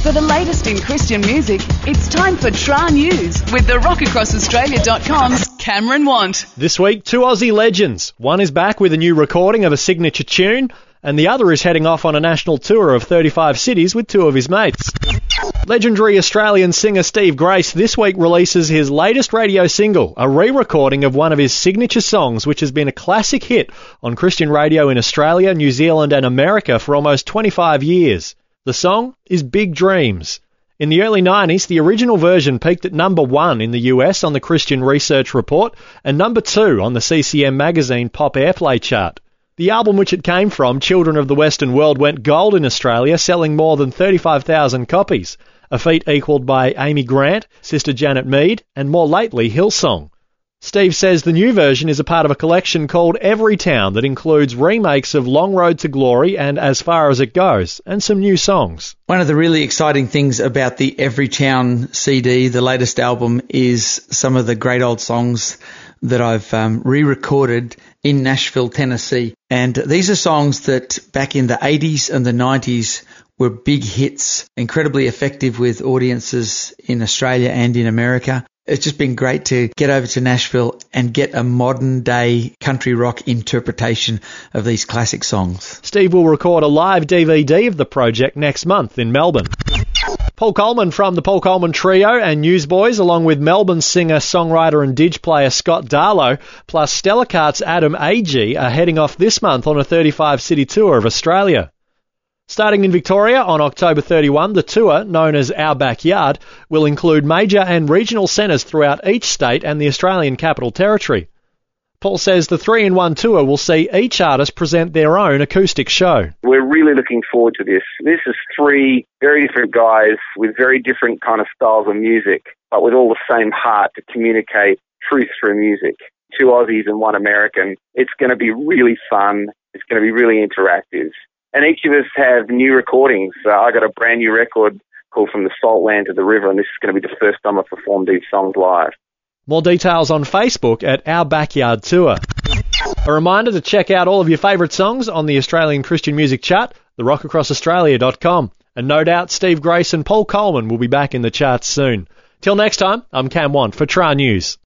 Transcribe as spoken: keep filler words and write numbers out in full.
For the latest in Christian music, it's time for Tra News with the rock across australia dot com's Cameron Want. This week, two Aussie legends. One is back with a new recording of a signature tune, and the other is heading off on a national tour of thirty-five cities with two of his mates. Legendary Australian singer Steve Grace this week releases his latest radio single, a re-recording of one of his signature songs, which has been a classic hit on Christian radio in Australia, New Zealand and America for almost twenty-five years. The song is Big Dreams. In the early nineties, the original version peaked at number one in the U S on the Christian Research Report and number two on the C C M magazine Pop Airplay chart. The album which it came from, Children of the Western World, went gold in Australia, selling more than thirty-five thousand copies, a feat equalled by Amy Grant, Sister Janet Mead, and more lately Hillsong. Steve says the new version is a part of a collection called Everytown that includes remakes of Long Road to Glory and As Far As It Goes, and some new songs. One of the really exciting things about the Everytown C D, the latest album, is some of the great old songs that I've um, re-recorded in Nashville, Tennessee. And these are songs that back in the eighties and the nineties were big hits, incredibly effective with audiences in Australia and in America. It's just been great to get over to Nashville and get a modern-day country rock interpretation of these classic songs. Steve will record a live D V D of the project next month in Melbourne. Paul Coleman from the Paul Coleman Trio and Newsboys, along with Melbourne singer, songwriter and dig player Scott Darlow, plus Stella Cart's Adam Agee, are heading off this month on a thirty-five city tour of Australia. Starting in Victoria on October thirty-first, the tour, known as Our Backyard, will include major and regional centres throughout each state and the Australian Capital Territory. Paul says the three-in-one tour will see each artist present their own acoustic show. We're really looking forward to this. This is three very different guys with very different kind of styles of music, but with all the same heart to communicate truth through music. Two Aussies and one American. It's going to be really fun. It's going to be really interactive. And each of us have new recordings. Uh, I got a brand new record called From the Salt Land to the River, and this is going to be the first time I've performed these songs live. More details on Facebook at Our Backyard Tour. A reminder to check out all of your favourite songs on the Australian Christian Music Chart, the rock across australia dot com. And no doubt Steve Grace and Paul Coleman will be back in the charts soon. Till next time, I'm Cam Want for Tra News.